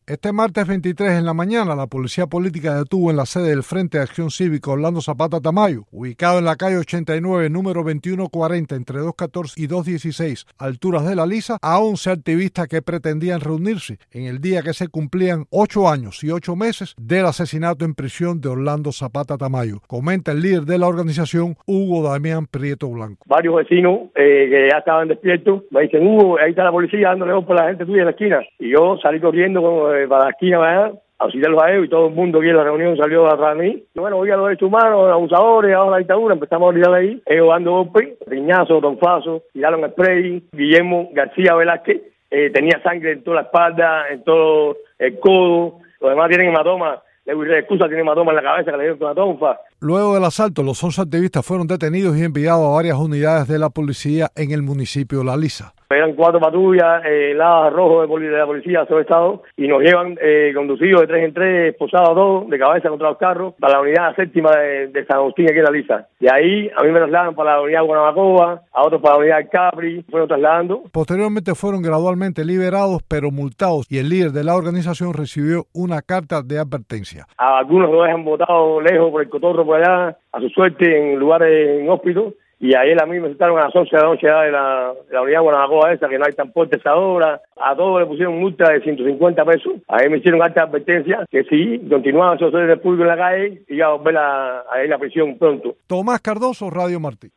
Este martes 23 en la mañana, la policía política detuvo en la sede del Frente de Acción Cívica Orlando Zapata Tamayo, ubicado en la calle 89, número 2140, entre 214 y 216, alturas de La Lisa, a 11 activistas que pretendían reunirse en el día que se cumplían 8 años y 8 meses del asesinato en prisión de Orlando Zapata Tamayo. Comenta el líder de la organización, Hugo Damián Prieto Blanco. Varios vecinos que ya estaban despiertos me dicen: Hugo, ahí está la policía dándole voz por la gente tuya en la esquina. Y yo salí corriendo para la esquina a auxiliarlos a ellos, y todo el mundo aquí en la reunión salió atrás de mí. Y bueno, voy a los derechos humanos, los abusadores, ahora la dictadura, empezamos a gritar ahí, ellos dando golpes, riñazos, tonfazos, tiraron spray. Guillermo García Velázquez tenía sangre en toda la espalda, en todo el codo, los demás tienen hematomas. Excusa, tiene hematoma en la cabeza que le dieron una tonfa. Luego del asalto, los 11 activistas fueron detenidos y enviados a varias unidades de la policía en el municipio de La Lisa. Eran 4 patrullas, ladas rojo de la policía de todo estado, y nos llevan conducidos de 3 en 3, esposados todos, de cabeza contra los carros, para la unidad séptima de San Agustín, aquí en La Lisa. De ahí, a mí me trasladan para la unidad de Guanabacoa, a otros para la unidad de Capri, fueron trasladando. Posteriormente fueron gradualmente liberados, pero multados, y el líder de la organización recibió una carta de advertencia. A algunos los dejan botados lejos por el cotorro por allá, a su suerte en lugares inhóspitos. Y ayer a mí me sentaron a las 11 de la noche de la unidad de Guanabacoa esa, que no hay transporte a esa hora. A todos le pusieron multa de 150 pesos. Ahí me hicieron alta advertencia que si continuaban esos órdenes públicos en la calle, iba a volver a ir a la prisión pronto. Tomás Cardoso, Radio Martí.